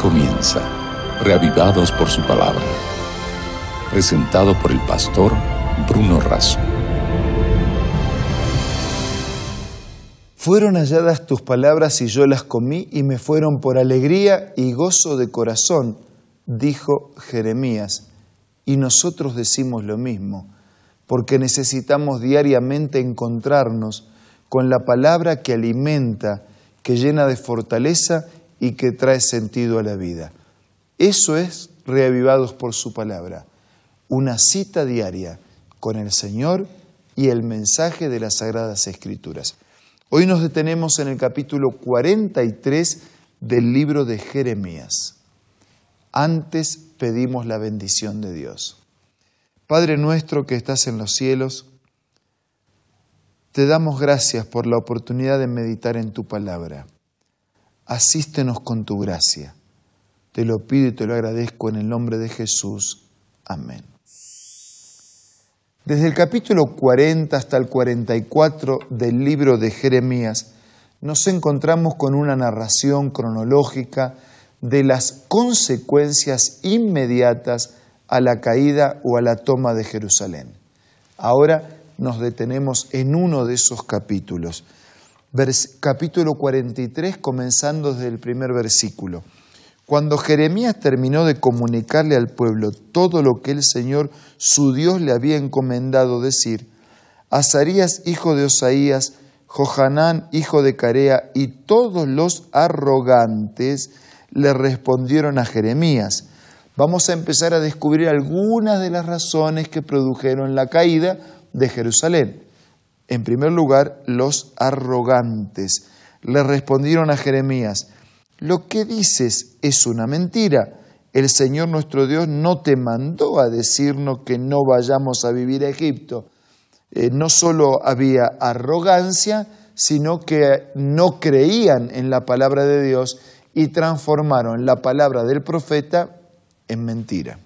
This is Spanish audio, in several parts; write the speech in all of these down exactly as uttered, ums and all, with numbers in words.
comienza, reavivados por su palabra. Presentado por el pastor Bruno Razo. Fueron halladas tus palabras y yo las comí, y me fueron por alegría y gozo de corazón, dijo Jeremías. Y nosotros decimos lo mismo, porque necesitamos diariamente encontrarnos con la palabra que alimenta, que llena de fortaleza y que trae sentido a la vida. Eso es reavivados por su palabra, una cita diaria con el Señor y el mensaje de las Sagradas Escrituras. Hoy nos detenemos en el capítulo cuarenta y tres del libro de Jeremías. Antes pedimos la bendición de Dios. Padre nuestro que estás en los cielos, te damos gracias por la oportunidad de meditar en tu palabra. Asístenos con tu gracia. Te lo pido y te lo agradezco en el nombre de Jesús. Amén. Desde el capítulo cuarenta hasta el cuarenta y cuatro del libro de Jeremías, nos encontramos con una narración cronológica de las consecuencias inmediatas a la caída o a la toma de Jerusalén. Ahora nos detenemos en uno de esos capítulos. Vers- capítulo cuarenta y tres, comenzando desde el primer versículo. Cuando Jeremías terminó de comunicarle al pueblo todo lo que el Señor, su Dios, le había encomendado decir, Azarías, hijo de Osaías, Johanán, hijo de Carea, y todos los arrogantes le respondieron a Jeremías. Vamos a empezar a descubrir algunas de las razones que produjeron la caída de Jerusalén. En primer lugar, los arrogantes le respondieron a Jeremías, lo que dices es una mentira. El Señor nuestro Dios no te mandó a decirnos que no vayamos a vivir a Egipto. Eh, no solo había arrogancia, sino que no creían en la palabra de Dios y transformaron la palabra del profeta en mentira.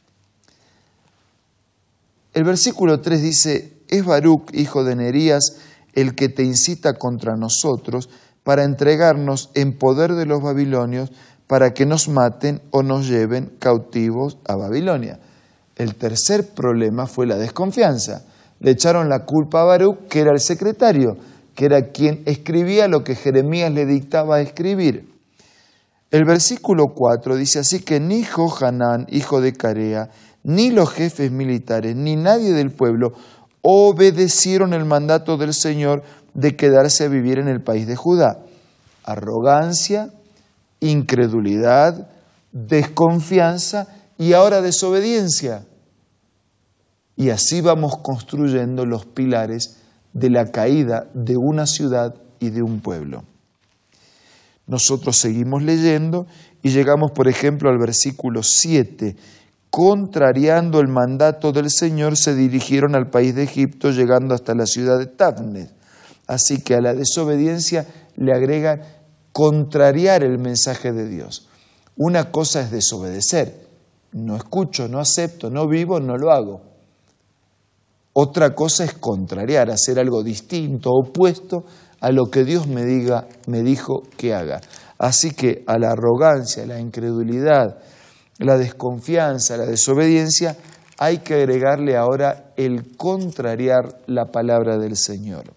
El versículo tres dice, es Baruc, hijo de Nerías, el que te incita contra nosotros para entregarnos en poder de los babilonios para que nos maten o nos lleven cautivos a Babilonia. El tercer problema fue la desconfianza. Le echaron la culpa a Baruc, que era el secretario, que era quien escribía lo que Jeremías le dictaba a escribir. El versículo cuatro dice, así que ni Johanán, hijo de Carea, ni los jefes militares, ni nadie del pueblo obedecieron el mandato del Señor de quedarse a vivir en el país de Judá. Arrogancia, incredulidad, desconfianza y ahora desobediencia. Y así vamos construyendo los pilares de la caída de una ciudad y de un pueblo. Nosotros seguimos leyendo y llegamos, por ejemplo, al versículo siete. Contrariando el mandato del Señor, se dirigieron al país de Egipto, llegando hasta la ciudad de Tafnes. Así que a la desobediencia le agregan contrariar el mensaje de Dios. Una cosa es desobedecer. No escucho, no acepto, no vivo, no lo hago. Otra cosa es contrariar, hacer algo distinto, opuesto a lo que Dios me diga, me dijo que haga. Así que a la arrogancia, la incredulidad, la desconfianza, la desobediencia, hay que agregarle ahora el contrariar la palabra del Señor.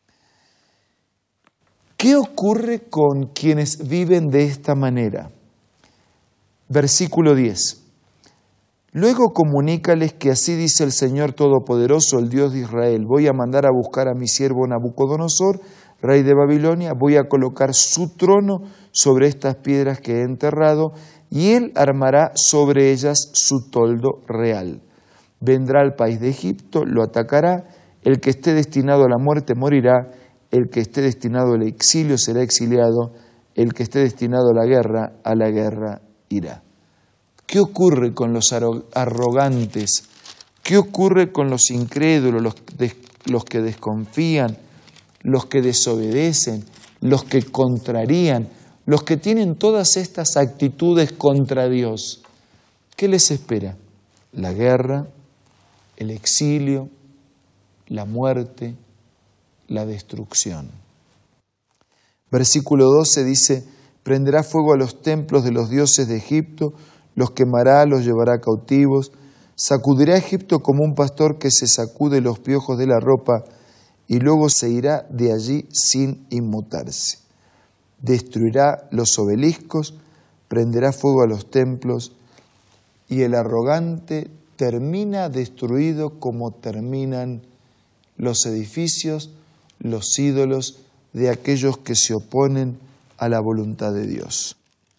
¿Qué ocurre con quienes viven de esta manera? Versículo diez. Luego comunícales que así dice el Señor Todopoderoso, el Dios de Israel. Voy a mandar a buscar a mi siervo Nabucodonosor, rey de Babilonia. Voy a colocar su trono sobre estas piedras que he enterrado y él armará sobre ellas su toldo real. Vendrá al país de Egipto, lo atacará. El que esté destinado a la muerte morirá. El que esté destinado al exilio será exiliado. El que esté destinado a la guerra, a la guerra irá. ¿Qué ocurre con los arrogantes? ¿Qué ocurre con los incrédulos, los, des, los que desconfían, los que desobedecen, los que contrarían, los que tienen todas estas actitudes contra Dios? ¿Qué les espera? La guerra, el exilio, la muerte, la destrucción. Versículo doce dice, prenderá fuego a los templos de los dioses de Egipto, los quemará, los llevará cautivos, sacudirá a Egipto como un pastor que se sacude los piojos de la ropa y luego se irá de allí sin inmutarse. Destruirá los obeliscos, prenderá fuego a los templos y el arrogante termina destruido como terminan los edificios, los ídolos de aquellos que se oponen a la voluntad de Dios.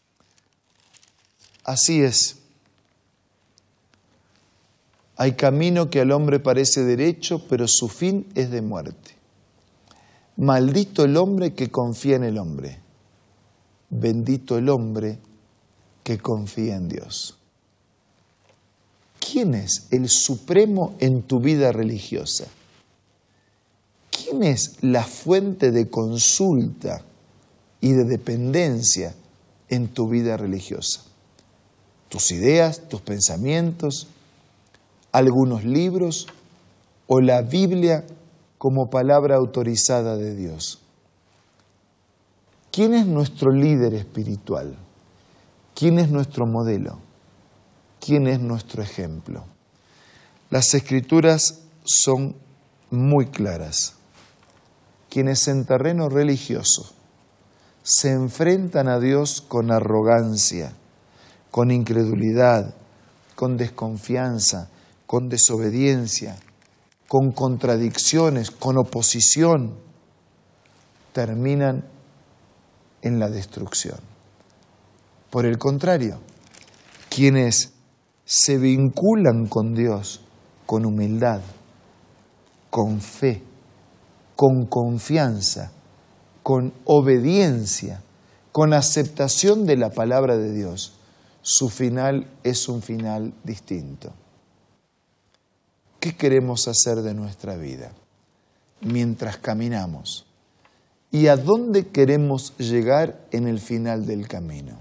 Así es. Hay camino que al hombre parece derecho, pero su fin es de muerte. Maldito el hombre que confía en el hombre. Bendito el hombre que confía en Dios. ¿Quién es el supremo en tu vida religiosa? ¿Quién es la fuente de consulta y de dependencia en tu vida religiosa? ¿Tus ideas, tus pensamientos, algunos libros o la Biblia como palabra autorizada de Dios? ¿Quién es nuestro líder espiritual? ¿Quién es nuestro modelo? ¿Quién es nuestro ejemplo? Las Escrituras son muy claras. Quienes en terreno religioso se enfrentan a Dios con arrogancia, con incredulidad, con desconfianza, con desobediencia, con contradicciones, con oposición, terminan en la destrucción. Por el contrario, quienes se vinculan con Dios con humildad, con fe, con confianza, con obediencia, con aceptación de la palabra de Dios, su final es un final distinto. ¿Qué queremos hacer de nuestra vida mientras caminamos? ¿Y a dónde queremos llegar en el final del camino?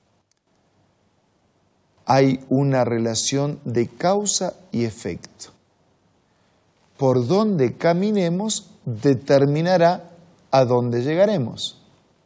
Hay una relación de causa y efecto. Por donde caminemos determinará a dónde llegaremos.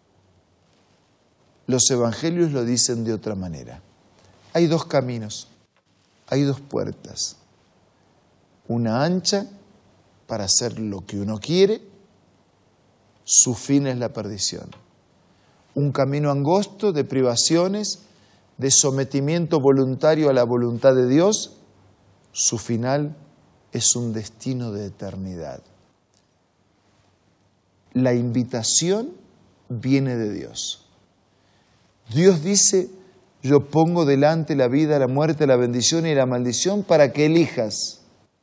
Los evangelios lo dicen de otra manera. Hay dos caminos, hay dos puertas. Una ancha para hacer lo que uno quiere, su fin es la perdición. Un camino angosto de privaciones, de sometimiento voluntario a la voluntad de Dios, su final es un destino de eternidad. La invitación viene de Dios. Dios dice, yo pongo delante la vida, la muerte, la bendición y la maldición para que elijas.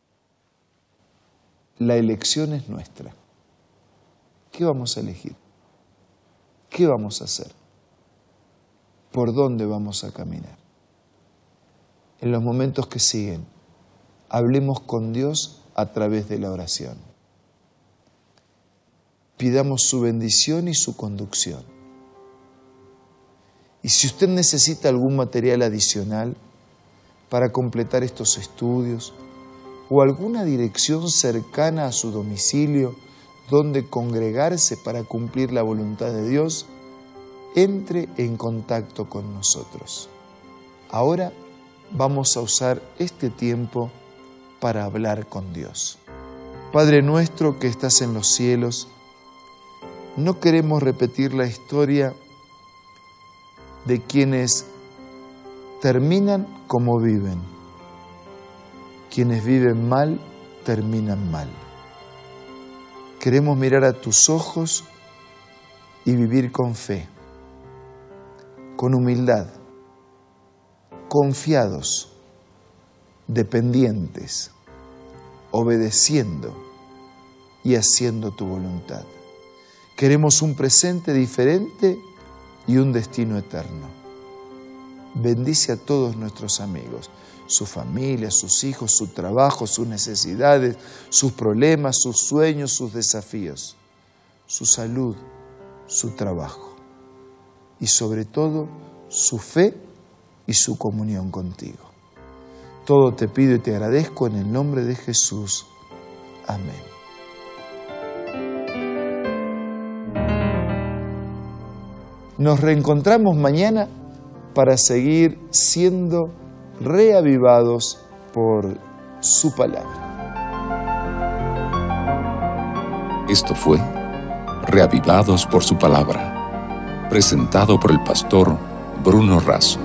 La elección es nuestra. ¿Qué vamos a elegir? ¿Qué vamos a hacer? ¿Por dónde vamos a caminar? En los momentos que siguen, hablemos con Dios a través de la oración. Pidamos su bendición y su conducción. Y si usted necesita algún material adicional para completar estos estudios o alguna dirección cercana a su domicilio donde congregarse para cumplir la voluntad de Dios, entre en contacto con nosotros. Ahora vamos a usar este tiempo para hablar con Dios. Padre nuestro que estás en los cielos, no queremos repetir la historia de quienes terminan como viven. Quienes viven mal, terminan mal. Queremos mirar a tus ojos y vivir con fe, con humildad, confiados, dependientes, obedeciendo y haciendo tu voluntad. Queremos un presente diferente y un destino eterno. Bendice a todos nuestros amigos, su familia, sus hijos, su trabajo, sus necesidades, sus problemas, sus sueños, sus desafíos, su salud, su trabajo y sobre todo su fe y su comunión contigo. Todo te pido y te agradezco en el nombre de Jesús. Amén. Nos reencontramos mañana para seguir siendo reavivados por su palabra. Esto fue Reavivados por su palabra, presentado por el pastor Bruno Razo.